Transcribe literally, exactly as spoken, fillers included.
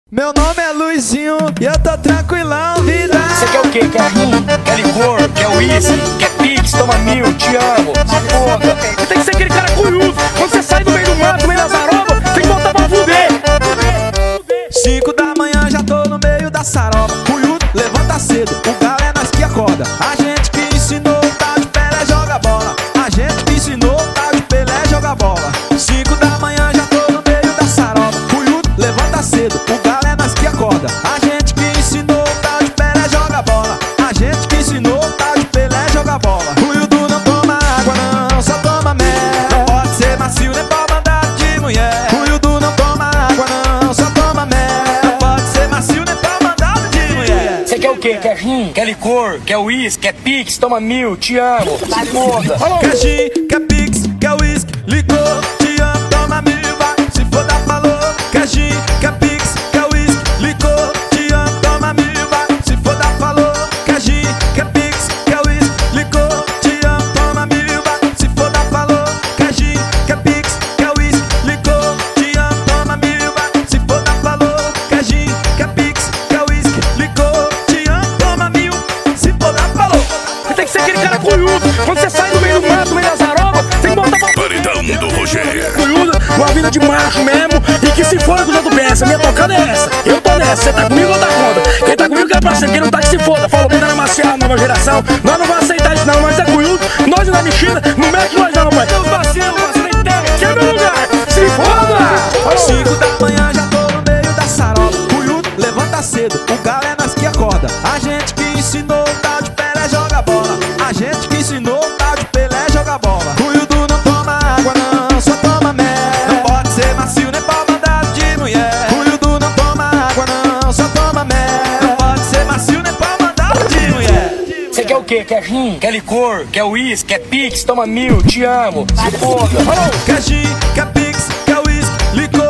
Meu nome é Luizinho e eu tô tranquilão, vida. Você quer o quê? Quer rum? Quer licor? Quer uísque? Quer pix? Toma mil, te amo. Se foda. Você tem que ser aquele cara curioso. Quando você sai do meio do mato, meio das arobas, tem que voltar pra fuder. Cinco da manhã já tô no meio da saroba. Cunhudo, levanta cedo, o galo é nós que acorda. A gente que ensinou o tal de Pelé joga bola. A gente que ensinou o tal de Pelé joga bola. Cinco da manhã já tô no meio da saroba. Cunhudo, levanta cedo, o galo é nós que acorda. A gente que ensinou o tal de Pelé joga bola. A gente que ensinou o tal de Pelé joga bola. Cunhudo não toma água não, só toma mel. Não pode ser macio nem pra mandar de mulher. Cunhudo não toma água não, só toma mel. Não pode ser macio nem pra mandar de mulher. Você quer o quê? Quer rum? Quer licor? Quer uísque? Quer pix? Toma mil, te amo. Se foda. Quer gin, quer pix, quer uísque, licor, te amo, toma mil, vai, se foda, falou. Quer gin, quer pix, quer uísque, licor, te amo, toma mil, vai, se foda, falou. Quer gin, quer pix, quer uísque, licor, te amo, toma mil, vai, se foda, falou. Quer gin, quer pix, quer uísque, licor, te amo, toma mil, vai, se foda, falou. Quer gin, quer pix, quer uísque, licor, te amo, toma mil, se foda, falou. Você tem que ser aquele cara curioso. Quando você sai do meio do mato, meio das arobas, tem que voltar pra Paredão do Rogério. curioso, uma vida de macho mesmo. E que se for que os outros pensam, minha tocada é essa. Eu tô nessa, você tá comigo ou tá contra? Quem tá comigo que é parceiro, quem não tá que se foda. Falou que tá na maciada, nova geração. Nós não vamos aceitar isso não, nós é curioso. Nós na mexida, não mexe nós não, pai. Deus vacilo, vacilo inteiro. Que é meu lugar, se foda. Cinco da manhã já tô no meio da saroba. Cunhudo, levanta cedo, o galo é nós que acorda. A gente que ensinou o tal de Pelé joga bola. A gente que ensinou o tal de Pelé joga bola. Cunhudo não toma água não, só toma mel. Não pode ser macio nem pra mandar de mulher. Cunhudo não toma água não, só toma mel. Não pode ser macio nem pra mandar de mulher. Você quer o quê? Quer rum? Quer licor? Quer uísque? Quer pix? Toma mil, te amo. Se foda. Quer gin, quer pix, quer uísque, licor,